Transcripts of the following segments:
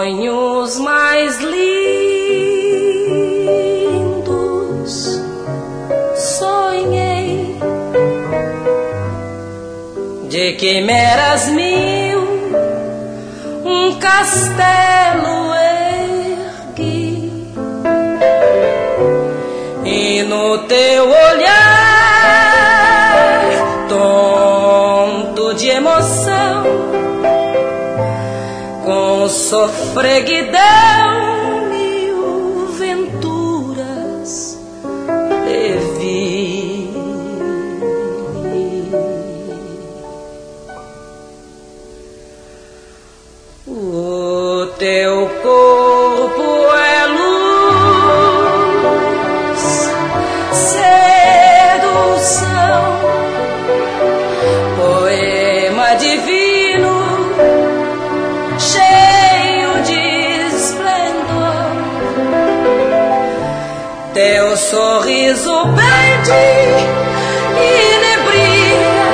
sonhos mais lindos sonhei, de quimeras mil um castelo ergui, e no teu olhar tonto de emoção, com sofreguidão mil venturas levi. O teu corpo é luz, sedução, poema divino, cheio de esplendor. Teu sorriso pede e nebria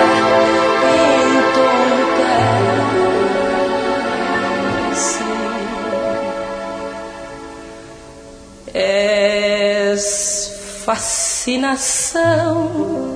entorpece. És fascinação